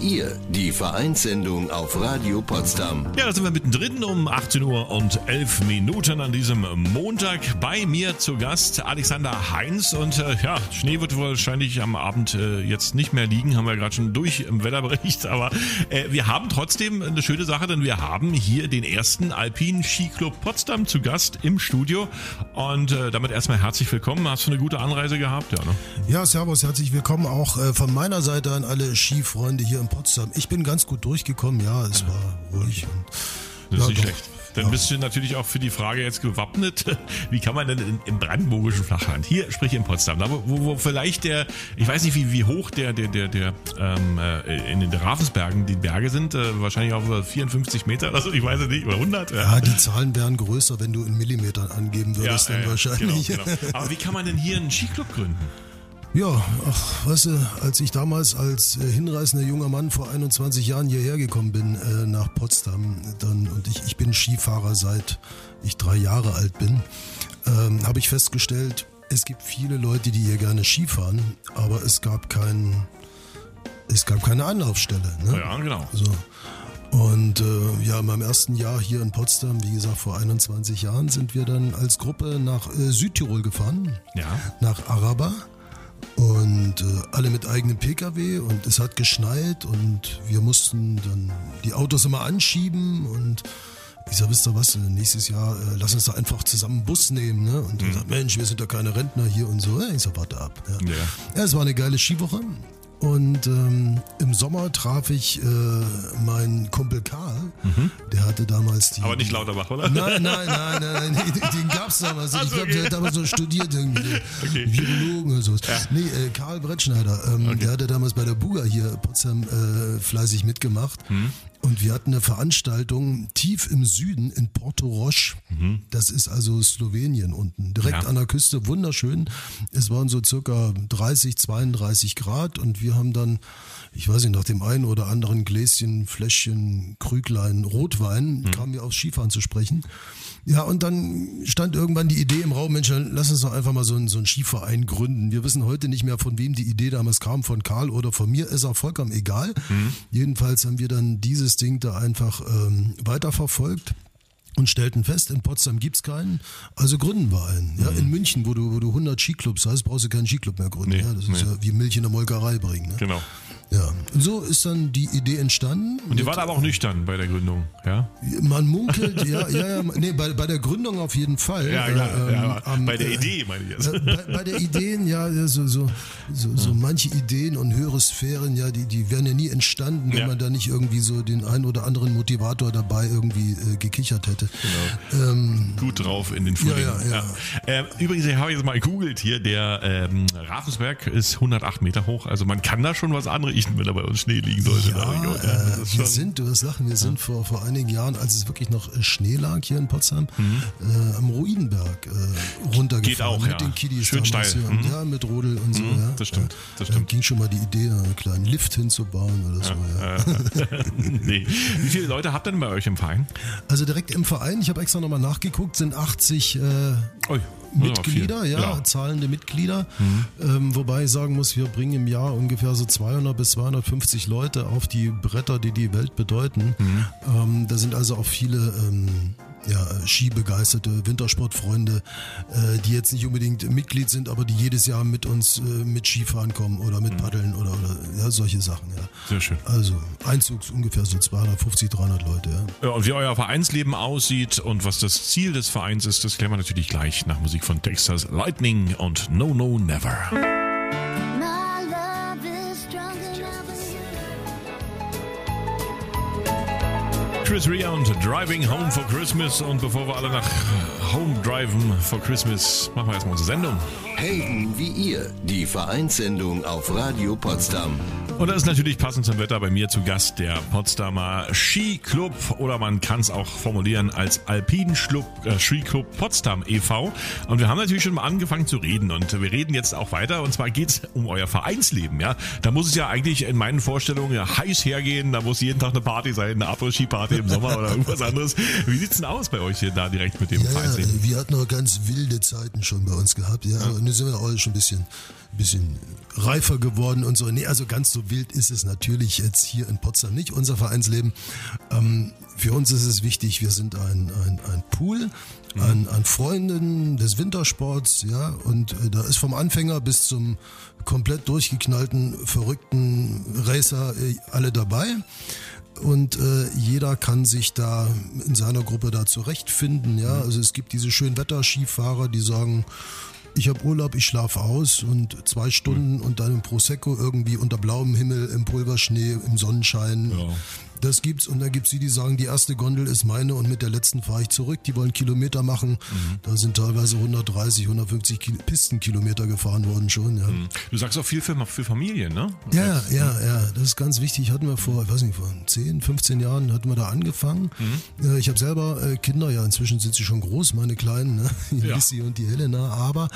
ihr, die Vereinssendung auf Radio Potsdam. Ja, da sind wir mittendrin um 18 Uhr und 11 Minuten an diesem Montag. Bei mir zu Gast Alexander Heinz und Schnee wird wahrscheinlich am Abend jetzt nicht mehr liegen, haben wir gerade schon durch im Wetterbericht, aber wir haben trotzdem eine schöne Sache, denn wir haben hier den ersten Alpinen Skiclub Potsdam zu Gast im Studio und damit erstmal herzlich willkommen. Hast du eine gute Anreise gehabt? Ja, ne? Ja, servus, herzlich willkommen auch von meiner Seite an alle Skifreunde hier in Potsdam. Ich bin ganz gut durchgekommen, ja, es war ruhig. Das ist nicht schlecht. Dann bist du natürlich auch für die Frage jetzt gewappnet. Wie kann man denn im brandenburgischen Flachland, hier sprich in Potsdam, da wo vielleicht ich weiß nicht wie hoch in den Ravensbergen die Berge sind, wahrscheinlich auch über 54 Meter oder so, ich weiß es nicht, oder 100. Ja, die Zahlen wären größer, wenn du in Millimetern angeben würdest, dann wahrscheinlich. Genau. Aber wie kann man denn hier einen Skiclub gründen? Ja, weißt du, als ich damals als hinreißender junger Mann vor 21 Jahren hierher gekommen bin nach Potsdam, und ich bin Skifahrer seit ich 3 Jahre alt bin, habe ich festgestellt, es gibt viele Leute, die hier gerne Skifahren, aber es gab keine Anlaufstelle. Ne? Ja, genau. So. Und in meinem ersten Jahr hier in Potsdam, wie gesagt vor 21 Jahren, sind wir dann als Gruppe nach Südtirol gefahren, nach Araber. Und alle mit eigenem PKW und es hat geschneit und wir mussten dann die Autos immer anschieben und ich sag, wisst ihr was, nächstes Jahr lass uns da einfach zusammen einen Bus nehmen, ne? Und er sagt, Mensch, wir sind doch keine Rentner hier und so. Ich sag, warte ab. Ja, es war eine geile Skiwoche. Und im Sommer traf ich meinen Kumpel Karl, der hatte damals die... Aber nicht Lauterbach, oder? Nein, den gab's damals. Ich glaube, der hat damals so studiert irgendwie, Virologen oder sowas. Ja. Nee, Karl Brettschneider, der hatte damals bei der Buga hier Potsdam fleißig mitgemacht. Und wir hatten eine Veranstaltung tief im Süden in Porto Roche. Das ist also Slowenien unten, direkt an der Küste, wunderschön. Es waren so circa 30, 32 Grad und wir haben dann, ich weiß nicht, nach dem einen oder anderen Gläschen, Fläschchen, Krüglein, Rotwein, kamen wir aufs Skifahren zu sprechen. Ja, und dann stand irgendwann die Idee im Raum, Mensch, lass uns doch einfach mal so einen Skiverein gründen. Wir wissen heute nicht mehr, von wem die Idee damals kam, von Karl oder von mir, ist auch vollkommen egal. Jedenfalls haben wir dann dieses Ding da einfach weiterverfolgt. Und stellten fest, in Potsdam gibt's keinen, also gründen wir einen. Ja, in München, wo du 100 Skiclubs hast, brauchst du keinen Skiclub mehr gründen. Das ist ja wie Milch in der Molkerei bringen. Ne? Genau. Ja, und so ist dann die Idee entstanden. Und ihr wart aber auch nüchtern bei der Gründung, ja? Man munkelt, nee, bei der Gründung auf jeden Fall. Bei der Idee meine ich jetzt. Bei der Ideen, so manche Ideen und höhere Sphären, die wären ja nie entstanden, wenn man da nicht irgendwie so den einen oder anderen Motivator dabei irgendwie gekichert hätte. Genau. Gut drauf in den Frühling. Übrigens, ich habe jetzt mal gegoogelt hier, der Ravensberg ist 108 Meter hoch, also man kann da schon was anrichten, wenn da bei uns Schnee liegen sollte. Wir sind vor einigen Jahren, als es wirklich noch Schnee lag hier in Potsdam, am Ruinenberg runtergefahren. Geht auch, mit den Kiddies. Schön steil. Ja, mit Rodel und so. Das stimmt. Da ging schon mal die Idee, einen kleinen Lift hinzubauen oder so. Nee. Wie viele Leute habt ihr denn bei euch im Verein? Also direkt im Verein, ich habe extra nochmal nachgeguckt, sind 80 Mitglieder, zahlende Mitglieder. Wobei ich sagen muss, wir bringen im Jahr ungefähr so 200 bis 250 Leute auf die Bretter, die die Welt bedeuten. Da sind also auch viele skibegeisterte Wintersportfreunde, die jetzt nicht unbedingt Mitglied sind, aber die jedes Jahr mit uns mit Skifahren kommen oder mit Paddeln oder solche Sachen. Ja. Sehr schön. Also Einzug ungefähr so 250, 300 Leute. Ja. Und wie euer Vereinsleben aussieht und was das Ziel des Vereins ist, das klären wir natürlich gleich nach Musik von Texas Lightning und No No Never. Chris Rea und Driving Home for Christmas. Und bevor wir alle nach Home driven for Christmas, machen wir erstmal unsere Sendung. Helden wie ihr, die Vereinssendung auf Radio Potsdam. Und das ist natürlich passend zum Wetter bei mir zu Gast der Potsdamer Skiclub oder man kann es auch formulieren als Alpinen Skiclub Potsdam e.V. Und wir haben natürlich schon mal angefangen zu reden und wir reden jetzt auch weiter und zwar geht es um euer Vereinsleben. Ja, da muss es ja eigentlich in meinen Vorstellungen heiß hergehen, da muss jeden Tag eine Party sein, eine Après-Ski-Party im Sommer oder irgendwas anderes. Wie sieht's denn aus bei euch hier da direkt mit dem Vereinsleben? Wir hatten noch ganz wilde Zeiten schon bei uns gehabt, und nun sind wir auch schon ein bisschen reifer geworden und so. Nee, also ganz so wild ist es natürlich jetzt hier in Potsdam nicht, unser Vereinsleben. Für uns ist es wichtig, wir sind ein Pool an Freunden des Wintersports, ja, und da ist vom Anfänger bis zum komplett durchgeknallten, verrückten Racer alle dabei. Und jeder kann sich da in seiner Gruppe da zurechtfinden, ja. Also es gibt diese Schönwetter-Skifahrer, die sagen, ich habe Urlaub, ich schlafe aus und 2 Stunden und dann im Prosecco irgendwie unter blauem Himmel, im Pulverschnee, im Sonnenschein. Ja. Das gibt's, und dann gibt's die sagen, die erste Gondel ist meine und mit der letzten fahre ich zurück. Die wollen Kilometer machen. Da sind teilweise 130, 150 Pistenkilometer gefahren worden schon. Ja. Du sagst auch viel für Familien, ne? Ja, das ist ganz wichtig. Hatten wir vor 10, 15 Jahren hatten wir da angefangen. Ich habe selber Kinder, ja, inzwischen sind sie schon groß, meine Kleinen, ne? Die Lissy und die Helena, aber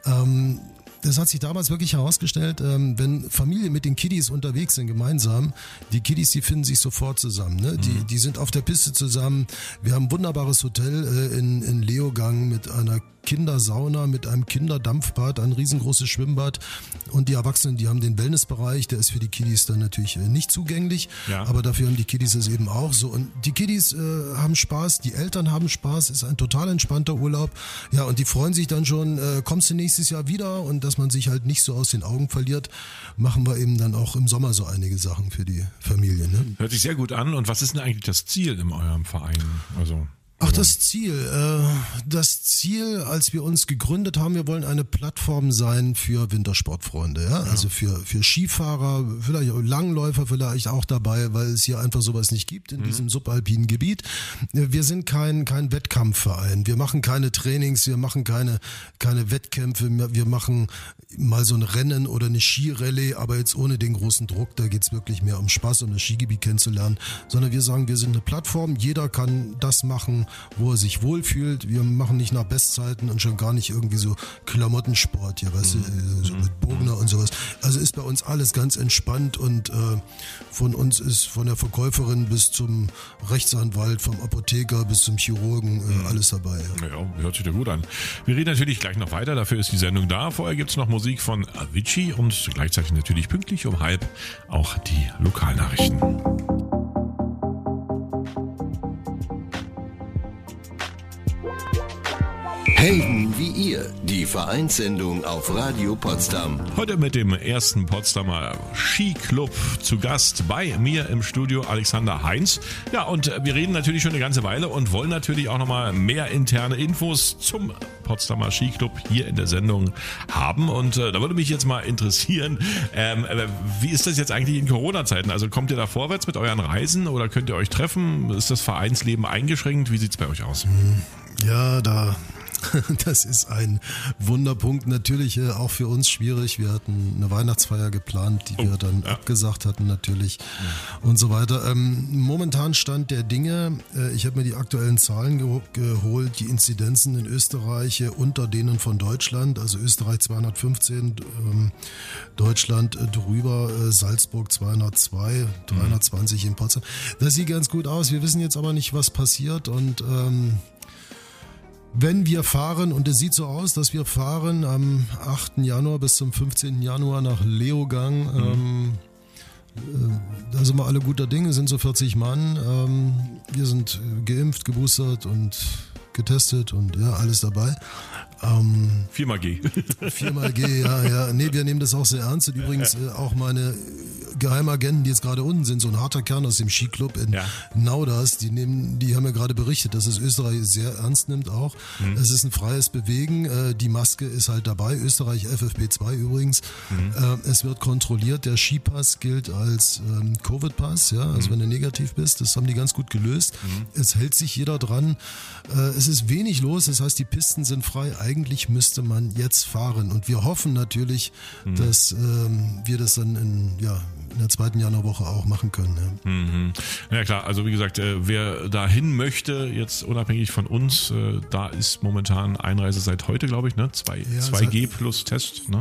das hat sich damals wirklich herausgestellt, wenn Familien mit den Kiddies unterwegs sind, gemeinsam, die Kiddies, die finden sich sofort zusammen. Ne? Die sind auf der Piste zusammen. Wir haben ein wunderbares Hotel in Leogang mit einer Kindersauna, mit einem Kinderdampfbad, ein riesengroßes Schwimmbad, und die Erwachsenen, die haben den Wellnessbereich, der ist für die Kiddies dann natürlich nicht zugänglich, aber dafür haben die Kiddies es eben auch so, und die Kiddies haben Spaß, die Eltern haben Spaß, ist ein total entspannter Urlaub, ja, und die freuen sich dann schon, kommst du nächstes Jahr wieder, und dass man sich halt nicht so aus den Augen verliert, machen wir eben dann auch im Sommer so einige Sachen für die Familie. Ne? Hört sich sehr gut an. Und was ist denn eigentlich das Ziel in eurem Verein? Ach, das Ziel, als wir uns gegründet haben, wir wollen eine Plattform sein für Wintersportfreunde, ja, also für Skifahrer, vielleicht auch Langläufer vielleicht auch dabei, weil es hier einfach sowas nicht gibt in diesem subalpinen Gebiet. Wir sind kein Wettkampfverein, wir machen keine Trainings, wir machen keine Wettkämpfe, wir machen mal so ein Rennen oder eine Skirallye, aber jetzt ohne den großen Druck, da geht's wirklich mehr um Spaß, um das Skigebiet kennenzulernen, sondern wir sagen, wir sind eine Plattform, jeder kann das machen, wo er sich wohlfühlt. Wir machen nicht nach Bestzeiten und schon gar nicht irgendwie so Klamottensport hier, weißt du, so mit Bogner und sowas. Also ist bei uns alles ganz entspannt, und von uns ist von der Verkäuferin bis zum Rechtsanwalt, vom Apotheker bis zum Chirurgen alles dabei. Ja, hört sich ja gut an. Wir reden natürlich gleich noch weiter, dafür ist die Sendung da. Vorher gibt es noch Musik von Avicii und gleichzeitig natürlich pünktlich um 12:30 auch die Lokalnachrichten. Helden wie ihr, die Vereinssendung auf Radio Potsdam. Heute mit dem ersten Potsdamer Skiclub zu Gast bei mir im Studio, Alexander Heinz. Ja, und wir reden natürlich schon eine ganze Weile und wollen natürlich auch nochmal mehr interne Infos zum Potsdamer Skiclub hier in der Sendung haben. Und da würde mich jetzt mal interessieren, wie ist das jetzt eigentlich in Corona-Zeiten? Also kommt ihr da vorwärts mit euren Reisen oder könnt ihr euch treffen? Ist das Vereinsleben eingeschränkt? Wie sieht es bei euch aus? Ja, das ist ein Wunderpunkt, natürlich auch für uns schwierig. Wir hatten eine Weihnachtsfeier geplant, die wir dann abgesagt hatten natürlich und so weiter. Momentan Stand der Dinge, ich habe mir die aktuellen Zahlen geholt, die Inzidenzen in Österreich unter denen von Deutschland, also Österreich 215, Deutschland drüber, Salzburg 202, 320 in Potsdam. Das sieht ganz gut aus, wir wissen jetzt aber nicht, was passiert, und wenn wir fahren, und es sieht so aus, dass wir fahren am 8. Januar bis zum 15. Januar nach Leogang, da sind wir alle guter Dinge, sind so 40 Mann, wir sind geimpft, geboostert und getestet und ja, alles dabei. 4x-G. 4x-G, ja. Nee, wir nehmen das auch sehr ernst. Und übrigens auch meine Geheimagenten, die jetzt gerade unten sind, so ein harter Kern aus dem Skiclub in Nauders, die haben ja gerade berichtet, dass es Österreich sehr ernst nimmt auch. Es ist ein freies Bewegen. Die Maske ist halt dabei. Österreich FFP2 übrigens. Es wird kontrolliert. Der Skipass gilt als Covid-Pass, ja. Also wenn du negativ bist, das haben die ganz gut gelöst. Es hält sich jeder dran. Es ist wenig los. Das heißt, die Pisten sind frei. Eigentlich müsste man jetzt fahren, und wir hoffen natürlich, dass wir das dann in der 2. Januarwoche auch machen können. Ja klar, also wie gesagt, wer dahin möchte, jetzt unabhängig von uns, da ist momentan Einreise seit heute, glaube ich, ne? 2G plus Test, ne?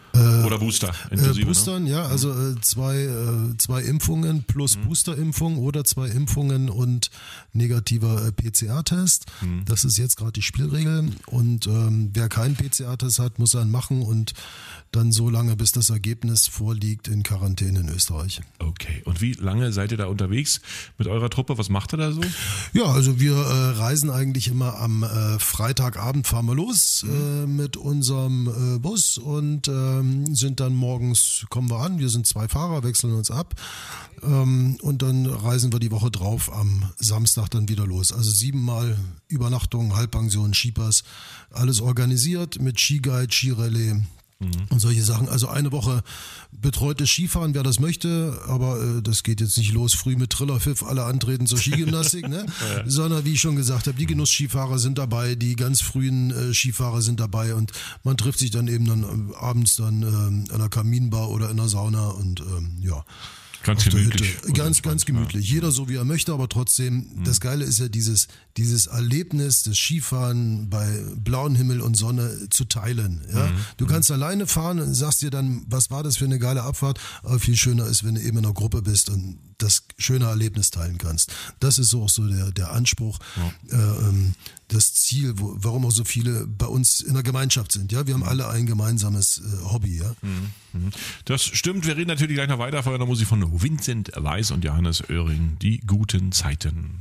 Oder Booster inklusive, Boostern, ne? Ja, also zwei Impfungen plus Boosterimpfung oder 2 Impfungen und negativer PCR-Test. Das ist jetzt gerade die Spielregel. Und wer keinen PCR-Test hat, muss einen machen und dann so lange, bis das Ergebnis vorliegt, in Quarantäne in Österreich. Okay, und wie lange seid ihr da unterwegs mit eurer Truppe? Was macht ihr da so? Ja, also wir reisen eigentlich immer am Freitagabend, fahren wir los mit unserem Bus und sind dann morgens, kommen wir an, wir sind 2 Fahrer, wechseln uns ab und dann reisen wir die Woche drauf am Samstag dann wieder los. Also 7-mal Übernachtung, Halbpension, Skipass, alles organisiert mit Skiguide, Skirallye. Und solche Sachen. Also eine Woche betreutes Skifahren, wer das möchte, aber das geht jetzt nicht los, früh mit Trillerpfiff, alle antreten zur Skigymnastik, ne? Sondern wie ich schon gesagt habe, die Genussskifahrer sind dabei, die ganz frühen Skifahrer sind dabei und man trifft sich dann eben dann abends dann an einer Kaminbar oder in der Sauna und ja. Ganz gemütlich. Ganz gemütlich. Ja. Jeder so wie er möchte, aber trotzdem, das Geile ist ja dieses Erlebnis des Skifahren bei blauem Himmel und Sonne zu teilen. Ja? Du kannst alleine fahren und sagst dir dann, was war das für eine geile Abfahrt, aber viel schöner ist, wenn du eben in einer Gruppe bist und das schöne Erlebnis teilen kannst. Das ist auch so der Anspruch, das Ziel, warum auch so viele bei uns in der Gemeinschaft sind. Ja, wir haben alle ein gemeinsames Hobby. Ja. Das stimmt. Wir reden natürlich gleich noch weiter von der Musik von Vincent Weiss und Johannes Oehring. Die guten Zeiten.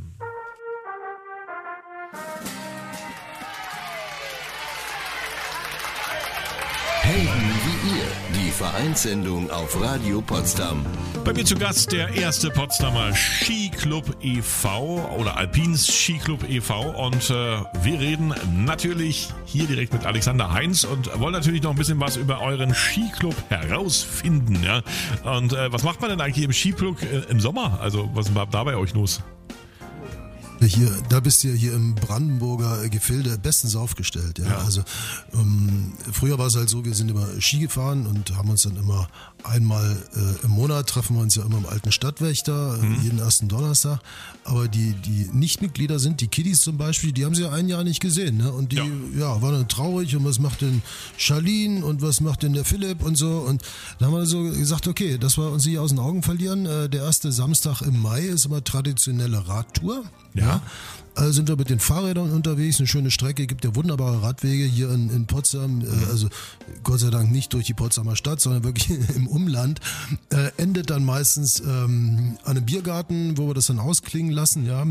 Helden wie ihr, die Vereinssendung auf Radio Potsdam. Bei mir zu Gast der erste Potsdamer Skiclub e.V. oder Alpins Skiclub e.V. Und wir reden natürlich hier direkt mit Alexander Heinz und wollen natürlich noch ein bisschen was über euren Skiclub herausfinden. Ja? Und was macht man denn eigentlich im Skiclub im Sommer? Also was war da bei euch los? Da bist du ja hier im Brandenburger Gefilde bestens aufgestellt. Ja? Also früher war es halt so, wir sind immer Ski gefahren und haben uns dann immer einmal im Monat treffen wir uns ja immer im alten Stadtwächter, jeden ersten Donnerstag. Aber die Nichtmitglieder sind, die Kiddies zum Beispiel, die haben sie ja ein Jahr nicht gesehen. Ne? Und die waren dann traurig und was macht denn Charlene und was macht denn der Philipp und so. Und da haben wir so gesagt, okay, dass wir uns nicht aus den Augen verlieren. Der erste Samstag im Mai ist immer traditionelle Radtour. Ja. Also sind wir mit den Fahrrädern unterwegs, eine schöne Strecke, gibt ja wunderbare Radwege hier in Potsdam, also Gott sei Dank nicht durch die Potsdamer Stadt, sondern wirklich im Umland, endet dann meistens an einem Biergarten, wo wir das dann ausklingen lassen, ja.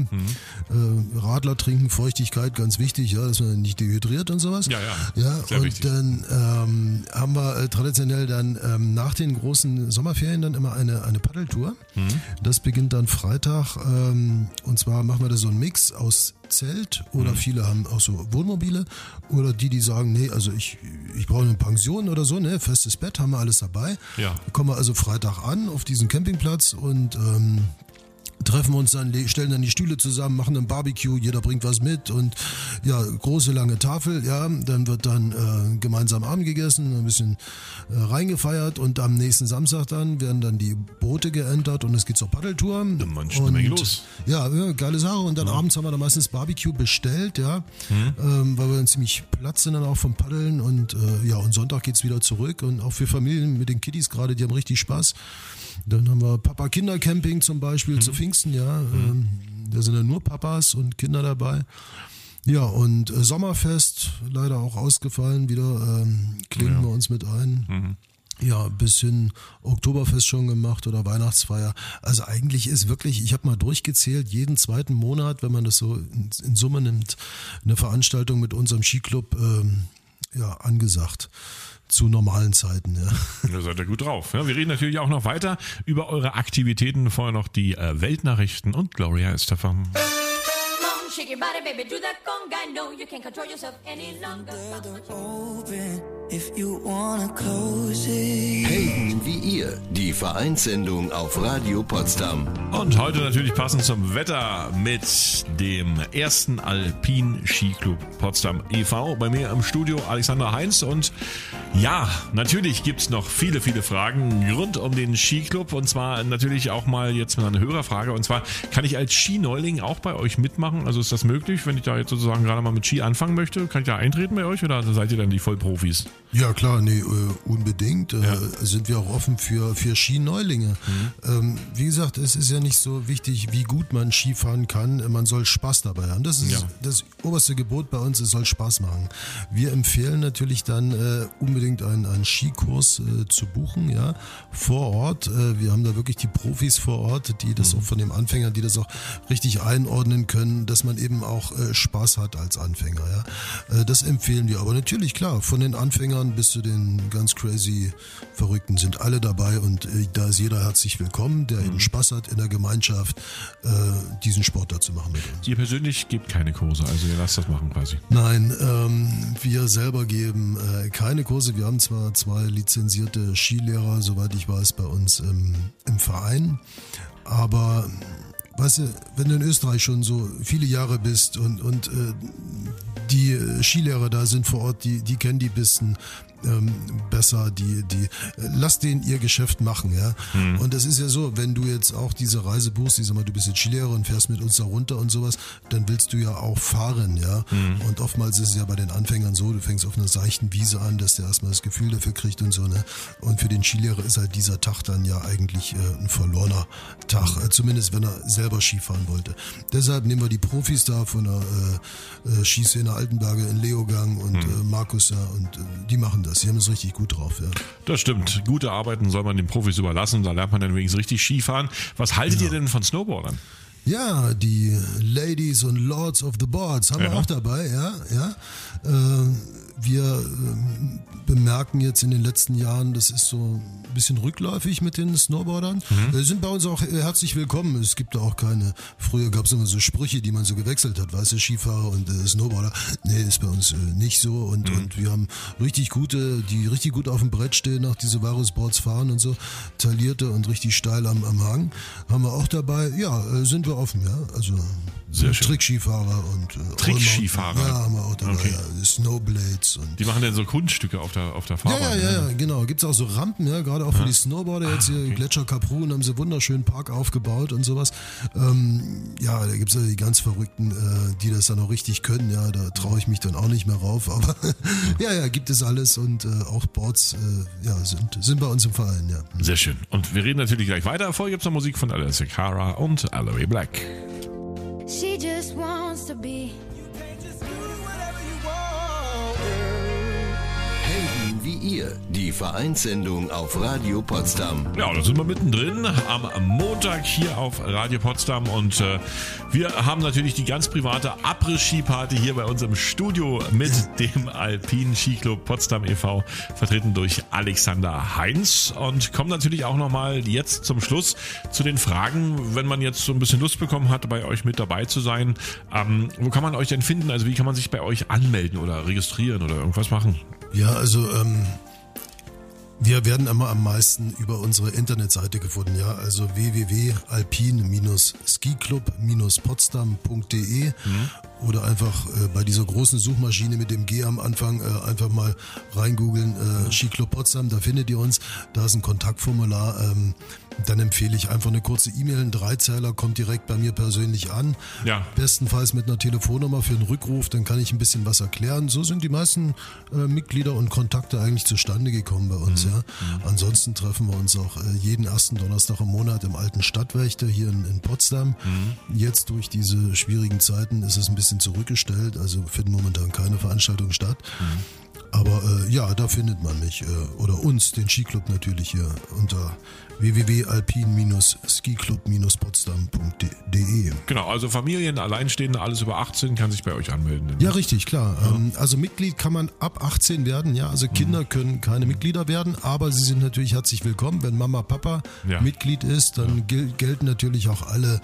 Radler trinken, Feuchtigkeit, ganz wichtig, ja, dass man nicht dehydriert und sowas. Ja, sehr und wichtig. Dann haben wir traditionell dann nach den großen Sommerferien dann immer eine Paddeltour. Das beginnt dann Freitag und zwar machen wir da so einen Mix aus Zelt oder viele haben auch so Wohnmobile oder die sagen, nee, also ich brauche eine Pension oder so, ne, festes Bett, haben wir alles dabei. Ja. Kommen wir also Freitag an auf diesen Campingplatz und treffen uns dann, stellen dann die Stühle zusammen, machen ein Barbecue, jeder bringt was mit und ja, große lange Tafel, ja, dann wird dann gemeinsam Abend gegessen, ein bisschen reingefeiert und am nächsten Samstag dann werden dann die Boote geentert und es geht zur Paddeltour. Dann manchmal eine Menge los. Ja, geile Sache und dann abends haben wir dann meistens Barbecue bestellt, ja, weil wir dann ziemlich platt sind dann auch vom Paddeln und und Sonntag geht's wieder zurück und auch für Familien mit den Kiddies gerade, die haben richtig Spaß. Dann haben wir Papa-Kinder-Camping zum Beispiel zu Pfingsten, ja. Da sind dann nur Papas und Kinder dabei. Ja, und Sommerfest, leider auch ausgefallen, wieder klingen wir uns mit ein. Ja, bis hin Oktoberfest schon gemacht oder Weihnachtsfeier. Also eigentlich ist wirklich, ich habe mal durchgezählt, jeden zweiten Monat, wenn man das so in Summe nimmt, eine Veranstaltung mit unserem Skiclub angesagt. Zu normalen Zeiten, ja. Da seid ihr gut drauf. Ja, wir reden natürlich auch noch weiter über eure Aktivitäten. Vorher noch die Weltnachrichten und Gloria Estefan. Shake your body, baby, do that conga. No, you can't control yourself any longer. Open if you wanna close it. Helden wie ihr, die Vereinssendung auf Radio Potsdam. Und heute natürlich passend zum Wetter mit dem ersten Alpin Skiclub Potsdam e.V. Bei mir im Studio Alexander Heinz und Ja, natürlich gibt's noch viele, viele Fragen rund um den Skiclub und zwar natürlich auch mal jetzt mal eine Hörerfrage und zwar, kann ich als Ski-Neuling auch bei euch mitmachen? Also ist das möglich, wenn ich da jetzt sozusagen gerade mal mit Ski anfangen möchte? Kann ich da eintreten bei euch oder seid ihr dann die Vollprofis? Ja klar, unbedingt. Sind wir auch offen für Ski-Neulinge. Wie gesagt, es ist ja nicht so wichtig, wie gut man Skifahren kann, man soll Spaß dabei haben. Das ist das oberste Gebot bei uns, es soll Spaß machen. Wir empfehlen natürlich dann unbedingt einen Skikurs zu buchen, ja, vor Ort. Wir haben da wirklich die Profis vor Ort, die das auch von den Anfängern, die das auch richtig einordnen können, dass man eben auch Spaß hat als Anfänger. Ja. Das empfehlen wir. Aber natürlich, klar, von den Anfängern bis zu den ganz crazy Verrückten sind alle dabei und da ist jeder herzlich willkommen, der eben Spaß hat in der Gemeinschaft, diesen Sport da zu machen mit uns. Ihr persönlich gebt keine Kurse, also ihr lasst das machen quasi? Nein, wir selber geben keine Kurse. Wir haben zwar 2 lizenzierte Skilehrer, soweit ich weiß, bei uns im Verein, aber weißt du, wenn du in Österreich schon so viele Jahre bist und die Skilehrer da sind vor Ort, die kennen die Pisten besser, lass denen ihr Geschäft machen, ja. Und das ist ja so, wenn du jetzt auch diese Reise buchst, ich sag mal, du bist jetzt Skilehrer und fährst mit uns da runter und sowas, dann willst du ja auch fahren, ja. Und oftmals ist es ja bei den Anfängern so, du fängst auf einer seichten Wiese an, dass der erstmal das Gefühl dafür kriegt und so, ne. Und für den Skilehrer ist halt dieser Tag dann ja eigentlich ein verlorener Tag, zumindest wenn er selber Skifahren wollte. Deshalb nehmen wir die Profis da von der Skiszene Altenberge in Leogang und Markus da und die machen das. Die haben es richtig gut drauf, ja. Das stimmt. Gute Arbeiten soll man den Profis überlassen. Da lernt man dann wenigstens richtig Skifahren. Was haltet ihr denn von Snowboardern? Ja, die Ladies und Lords of the Boards haben wir auch dabei, ja. Wir bemerken jetzt in den letzten Jahren, das ist so ein bisschen rückläufig mit den Snowboardern. Sind bei uns auch herzlich willkommen. Es gibt da auch keine, früher gab es immer so Sprüche, die man so gewechselt hat, weißt du, Skifahrer und Snowboarder. Nee, ist bei uns nicht so und wir haben richtig gute, die richtig gut auf dem Brett stehen, auch diese Varusboards fahren und so, taillierte und richtig steil am Hang. Haben wir auch dabei. Ja, sind wir offen, ja. Also sehr schön. Trickskifahrer und Trickskifahrer? Ja, haben wir auch dabei. Okay. Ja. Snowblades. Und die machen dann so Kunststücke auf der Fahrbahn. Ja, genau. Gibt's auch so Rampen, ja, gerade auch für die Snowboarder. Jetzt hier Gletscher Kaprun haben sie einen wunderschönen Park aufgebaut und sowas. Da gibt's ja die ganz Verrückten, die das dann auch richtig können. Ja, da traue ich mich dann auch nicht mehr rauf. Aber gibt es alles und auch Boards sind bei uns im Verein, ja. Sehr schön. Und wir reden natürlich gleich weiter. Vorher gibt's noch Musik von Alessia Cara und Aloe Black. She just wants to be. Helden wie ihr, die Vereinssendung auf Radio Potsdam. Ja, da sind wir mittendrin am Montag hier auf Radio Potsdam und wir haben natürlich die ganz private Abriss-Ski-Party hier bei uns im Studio mit dem Alpinen Skiclub Potsdam e.V., vertreten durch Alexander Heinz und kommen natürlich auch nochmal jetzt zum Schluss zu den Fragen, wenn man jetzt so ein bisschen Lust bekommen hat, bei euch mit dabei zu sein. Wo kann man euch denn finden? Also wie kann man sich bei euch anmelden oder registrieren oder irgendwas machen? Ja, also wir werden immer am meisten über unsere Internetseite gefunden, ja, also www.alpin-skiclub-potsdam.de oder einfach bei dieser großen Suchmaschine mit dem G am Anfang einfach mal reingoogeln, Skiclub Potsdam, da findet ihr uns, da ist ein Kontaktformular, dann empfehle ich einfach eine kurze E-Mail, ein Dreizeiler, kommt direkt bei mir persönlich an, bestenfalls mit einer Telefonnummer für einen Rückruf, dann kann ich ein bisschen was erklären, so sind die meisten Mitglieder und Kontakte eigentlich zustande gekommen bei uns, ja. Ansonsten treffen wir uns auch jeden ersten Donnerstag im Monat im alten Stadtwächter hier in Potsdam. Jetzt durch diese schwierigen Zeiten ist es ein bisschen zurückgestellt, also finden momentan keine Veranstaltungen statt. Aber da findet man mich oder uns, den Skiclub natürlich hier unter www.alpin-skiclub-potsdam.de. Genau, also Familien, Alleinstehende, alles über 18 kann sich bei euch anmelden. Ja, richtig, klar. Also Mitglied kann man ab 18 werden, ja. Also Kinder können keine Mitglieder werden, aber sie sind natürlich herzlich willkommen. Wenn Mama, Papa Mitglied ist, dann gelten natürlich auch alle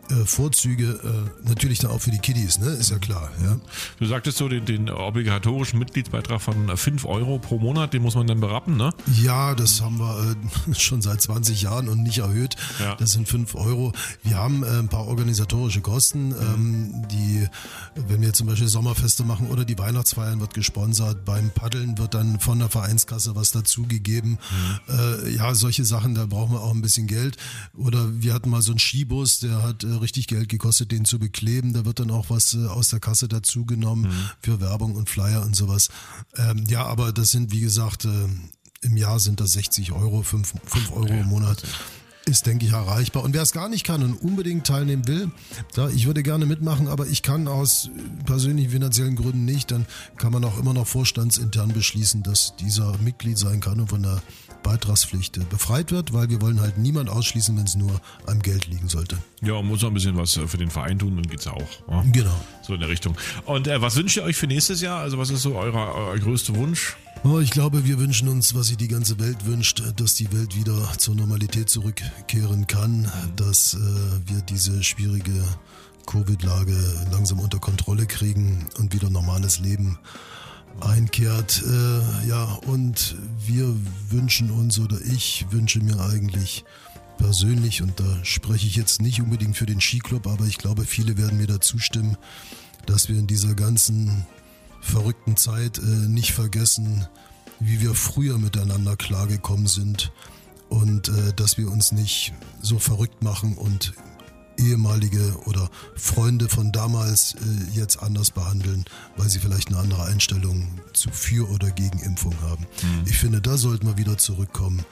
Vorzüge, natürlich dann auch für die Kiddies, ne? Ist ja klar. Ja. Du sagtest so, den obligatorischen Mitgliedsbeitrag von 5 Euro pro Monat, den muss man dann berappen, ne? Ja, das haben wir schon seit 20 Jahren und nicht erhöht. Ja. Das sind 5 Euro. Wir haben ein paar organisatorische Kosten, die, wenn wir zum Beispiel Sommerfeste machen oder die Weihnachtsfeiern, wird gesponsert. Beim Paddeln wird dann von der Vereinskasse was dazugegeben. Ja, solche Sachen, da brauchen wir auch ein bisschen Geld. Oder wir hatten mal so einen Skibus, der hat richtig Geld gekostet, den zu bekleben. Da wird dann auch was aus der Kasse dazu genommen für Werbung und Flyer und sowas. Ja, aber das sind, wie gesagt, im Jahr sind das 60 Euro, 5 Euro im Monat. Ist, denke ich, erreichbar. Und wer es gar nicht kann und unbedingt teilnehmen will, ich würde gerne mitmachen, aber ich kann aus persönlichen finanziellen Gründen nicht, dann kann man auch immer noch vorstandsintern beschließen, dass dieser Mitglied sein kann und von der Beitragspflicht befreit wird, weil wir wollen halt niemand ausschließen, wenn es nur am Geld liegen sollte. Ja, man muss auch ein bisschen was für den Verein tun, dann geht's ja auch. Ja? Genau. So in der Richtung. Und was wünscht ihr euch für nächstes Jahr? Also was ist so euer größter Wunsch? Oh, ich glaube, wir wünschen uns, was sich die ganze Welt wünscht, dass die Welt wieder zur Normalität zurückkehren kann, dass wir diese schwierige Covid-Lage langsam unter Kontrolle kriegen und wieder normales Leben einkehrt. Ja, und wir wünschen uns, oder ich wünsche mir eigentlich persönlich, und da spreche ich jetzt nicht unbedingt für den Skiclub, aber ich glaube, viele werden mir da zustimmen, dass wir in dieser ganzen verrückten Zeit nicht vergessen, wie wir früher miteinander klargekommen sind und dass wir uns nicht so verrückt machen und ehemalige oder Freunde von damals jetzt anders behandeln, weil sie vielleicht eine andere Einstellung zu für oder gegen Impfung haben. Ich finde, da sollten wir wieder zurückkommen,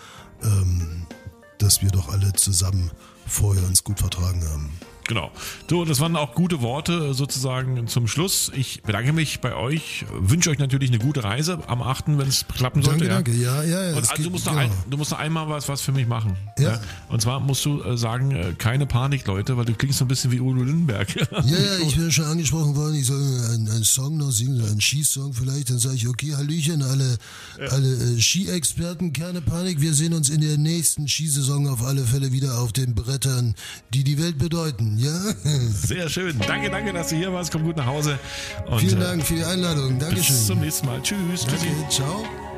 dass wir doch alle zusammen vorher uns gut vertragen haben. Genau. So, das waren auch gute Worte sozusagen zum Schluss. Ich bedanke mich bei euch, wünsche euch natürlich eine gute Reise am 8., wenn es klappen sollte. Danke, ja. Und also du musst noch einmal was für mich machen. Ja. Und zwar musst du sagen, keine Panik, Leute, weil du klingst so ein bisschen wie Udo Lindenberg. Ja, ich bin schon angesprochen worden, ich soll einen Song noch singen, einen Skisong vielleicht. Dann sage ich, okay, Hallöchen, alle Ski-Experten, keine Panik, wir sehen uns in der nächsten Skisaison auf alle Fälle wieder auf den Brettern, die die Welt bedeuten. Ja? Sehr schön. Danke, dass du hier warst. Komm gut nach Hause. Und, vielen Dank für die Einladung. Dankeschön. Bis zum nächsten Mal. Tschüss. Danke. Ciao.